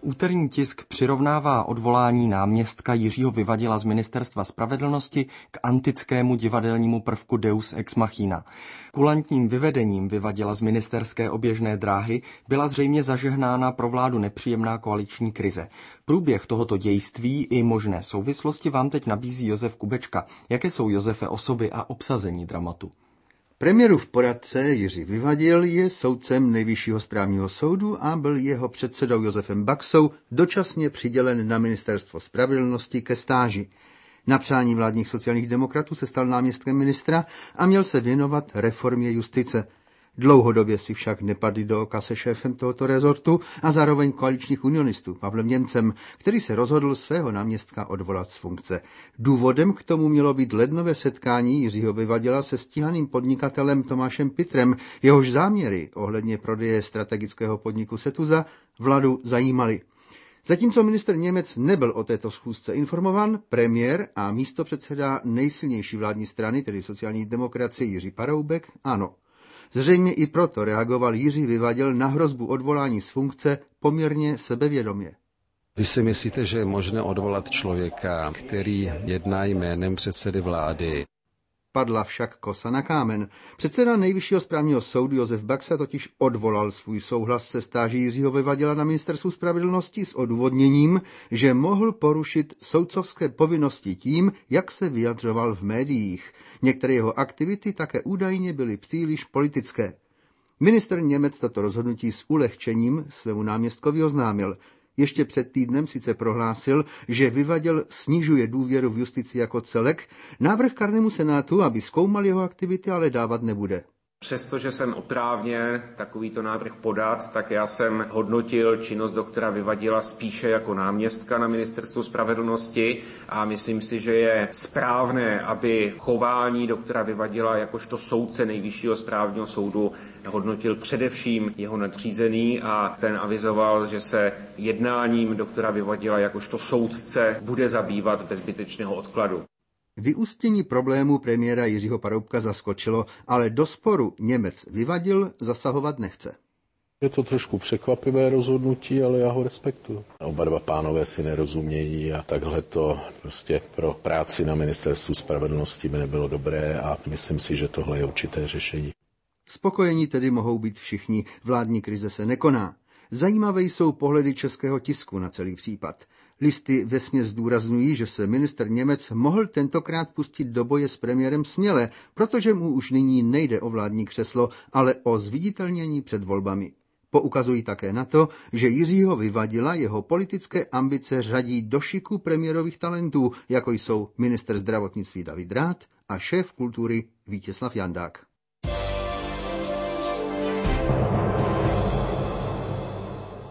Úterní tisk přirovnává odvolání náměstka Jiřího Vyvadila z Ministerstva spravedlnosti k antickému divadelnímu prvku Deus ex machina. Kulantním vyvedením Vyvadila z ministerské oběžné dráhy byla zřejmě zažehnána pro vládu nepříjemná koaliční krize. Průběh tohoto dějství i možné souvislosti vám teď nabízí Josef Kubečka. Jaké jsou, Josefe, osoby a obsazení dramatu? Premiérův poradce Jiří Vyvadil je soudcem Nejvyššího správního soudu a byl jeho předsedou Josefem Baxou dočasně přidělen na Ministerstvo spravedlnosti ke stáži. Na přání vládních sociálních demokratů se stal náměstkem ministra a měl se věnovat reformě justice. Dlouhodobě si však nepadli do oka se šéfem tohoto rezortu a zároveň koaličních unionistů Pavlem Němcem, který se rozhodl svého náměstka odvolat z funkce. Důvodem k tomu mělo být lednové setkání Jiřího Vyvadila se stíhaným podnikatelem Tomášem Pitrem, jehož záměry ohledně prodeje strategického podniku Setuza vládu zajímaly. Zatímco ministr Němec nebyl o této schůzce informován, premiér a místopředseda nejsilnější vládní strany, tedy sociální demokracie Jiří Paroubek, ano. Zřejmě i proto reagoval Jiří Vyvadil na hrozbu odvolání z funkce poměrně sebevědomě. Vy si myslíte, že je možné odvolat člověka, který jedná jménem předsedy vlády? Padla však kosa na kámen. Předseda Nejvyššího správního soudu Josef Baxa totiž odvolal svůj souhlas se stáží Jiřího Vyvadila na Ministerstvu spravedlnosti s odůvodněním, že mohl porušit soudcovské povinnosti tím, jak se vyjadřoval v médiích. Některé jeho aktivity také údajně byly příliš politické. Ministr Němec tato rozhodnutí s ulehčením svému náměstkovi oznámil. Ještě před týdnem sice prohlásil, že Vyvadil snižuje důvěru v justici jako celek, návrh kárnému senátu, aby zkoumal jeho aktivity, ale dávat nebude. Přestože jsem oprávněn takovýto návrh podat, tak já jsem hodnotil činnost doktora Vyvadila spíše jako náměstka na Ministerstvu spravedlnosti a myslím si, že je správné, aby chování doktora Vyvadila jakožto soudce Nejvyššího správního soudu hodnotil především jeho nadřízený a ten avizoval, že se jednáním doktora Vyvadila jakožto soudce bude zabývat bez zbytečného odkladu. Vyústění problému premiéra Jiřího Paroubka zaskočilo, ale do sporu Němec Vyvadil zasahovat nechce. Je to trošku překvapivé rozhodnutí, ale já ho respektuju. Oba dva pánové si nerozumějí a takhle to prostě pro práci na Ministerstvu spravedlnosti by nebylo dobré a myslím si, že tohle je určité řešení. Spokojení tedy mohou být všichni, vládní krize se nekoná. Zajímavé jsou pohledy českého tisku na celý případ. Listy vesměs zdůrazňují, že se ministr Němec mohl tentokrát pustit do boje s premiérem směle, protože mu už nyní nejde o vládní křeslo, ale o zviditelnění před volbami. Poukazují také na to, že Jiřího Vyvadila jeho politické ambice řadí do šiku premiérových talentů, jako jsou ministr zdravotnictví David Rath a šéf kultury Vítězslav Jandák.